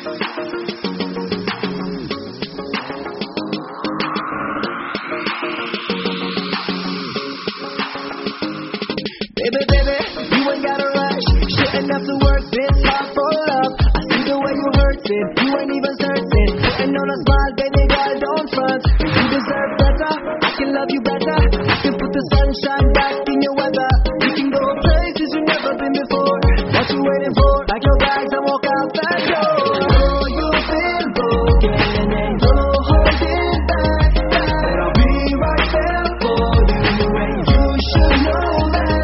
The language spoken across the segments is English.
Baby, baby, you ain't gotta rush. Shouldn't have to work this hard for love. I see the way you hurt it, you ain't even certain. Putting on a smile, baby girl, don't front. You deserve better, I can love you better. I can put the sunshine back in your weather. We can go places you've never been before. What you waiting for? Pack your bags and walk out that door. Oh, you've been broken and don't hold it back. But I'll be right there for you, and you should know that.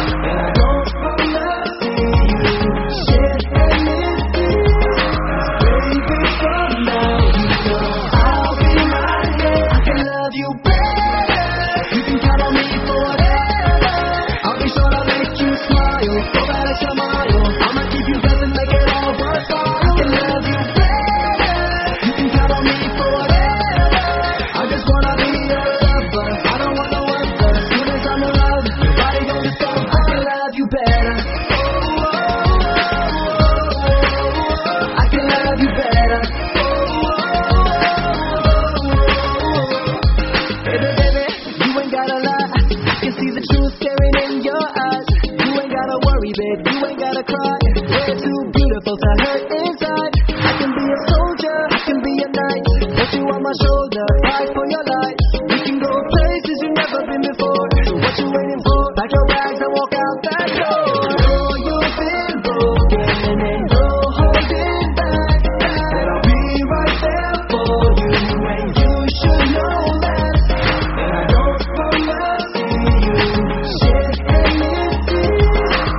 Babe, you ain't gotta cry. We're too beautiful to hurt inside. I can be a soldier, I can be a knight. Put you on my shoulder, fight for your life. We can go places you've never been before. So what you waiting for? Pack your bags and walk out that door. Oh, you've been broken and don't hold it back. But I'll be right there for you, and you should know that. And I don't wanna see you shed any tears.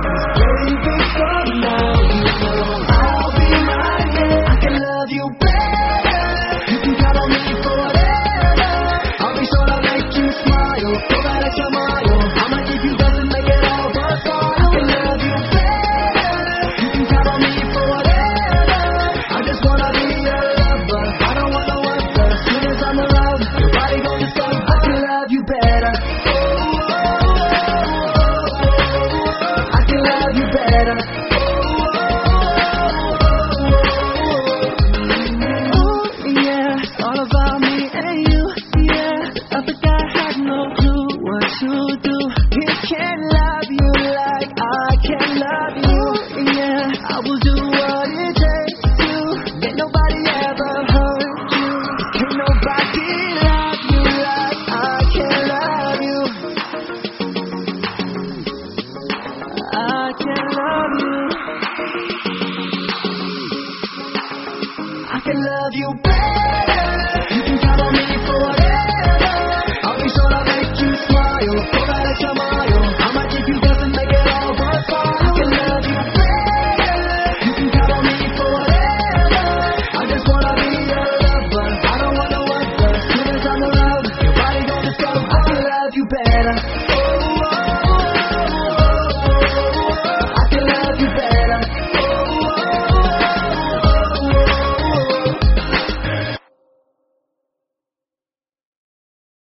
I can love you better. You can count on me for whatever. I'll be sure to make you smile. Go back to your mind.